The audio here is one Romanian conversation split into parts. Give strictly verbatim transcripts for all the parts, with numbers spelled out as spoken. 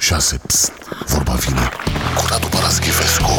șase. Psst, vorba vine cu Radu Paraschivescu.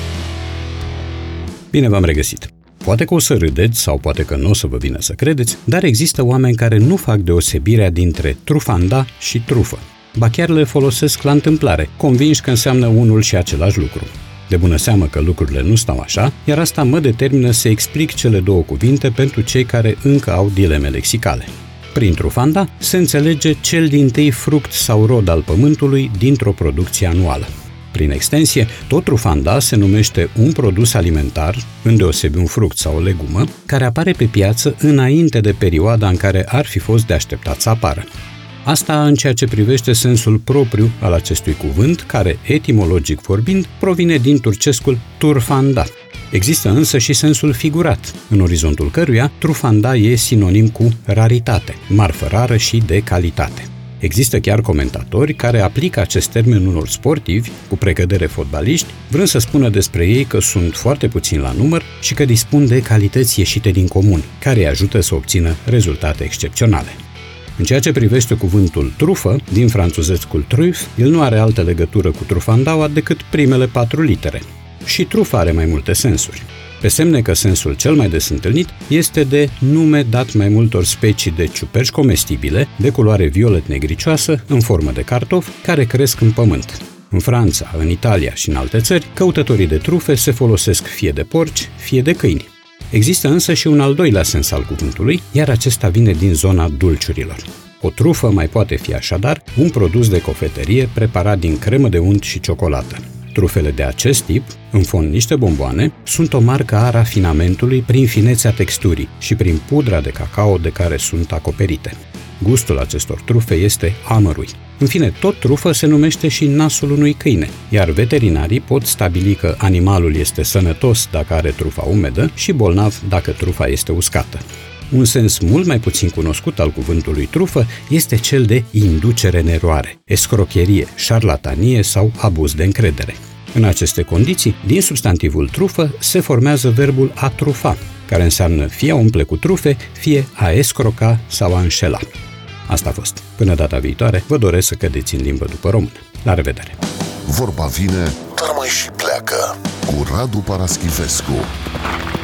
Bine v-am regăsit! Poate că o să râdeți sau poate că nu o să vă vină să credeți, dar există oameni care nu fac deosebirea dintre trufanda și trufă. Ba chiar le folosesc la întâmplare, convinși că înseamnă unul și același lucru. De bună seamă că lucrurile nu stau așa, iar asta mă determină să explic cele două cuvinte pentru cei care încă au dileme lexicale. Prin trufanda se înțelege cel dintâi fruct sau rod al pământului dintr-o producție anuală. Prin extensie, tot trufanda se numește un produs alimentar, îndeosebi un fruct sau o legumă, care apare pe piață înainte de perioada în care ar fi fost de așteptat să apară. Asta în ceea ce privește sensul propriu al acestui cuvânt, care, etimologic vorbind, provine din turcescul turfanda. Există însă și sensul figurat, în orizontul căruia trufanda e sinonim cu raritate, marfă rară și de calitate. Există chiar comentatori care aplică acest termen unor sportivi, cu precădere fotbaliști, vrând să spună despre ei că sunt foarte puțini la număr și că dispun de calități ieșite din comun, care îi ajută să obțină rezultate excepționale. În ceea ce privește cuvântul trufă, din franțuzescul truffe, el nu are altă legătură cu trufandaua decât primele patru litere. Și trufa are mai multe sensuri. Pe semne că sensul cel mai des întâlnit este de nume dat mai multor specii de ciuperci comestibile, de culoare violet-negricioasă, în formă de cartof, care cresc în pământ. În Franța, în Italia și în alte țări, căutătorii de trufe se folosesc fie de porci, fie de câini. Există însă și un al doilea sens al cuvântului, iar acesta vine din zona dulciurilor. O trufă mai poate fi așadar un produs de cofetărie preparat din cremă de unt și ciocolată. Trufele de acest tip, în fond niște bomboane, sunt o marcă a rafinamentului prin finețea texturii și prin pudra de cacao de care sunt acoperite. Gustul acestor trufe este amărui. În fine, tot trufă se numește și nasul unui câine, iar veterinarii pot stabili că animalul este sănătos dacă are trufa umedă și bolnav dacă trufa este uscată. Un sens mult mai puțin cunoscut al cuvântului trufă este cel de inducere în eroare, escrocherie, șarlatanie sau abuz de încredere. În aceste condiții, din substantivul trufă se formează verbul a trufa, care înseamnă fie a umple cu trufe, fie a escroca sau a înșela. Asta a fost. Până data viitoare, vă doresc să cădeți în limbă după română. La revedere! Vorba vine, dar mai și pleacă cu Radu Paraschivescu.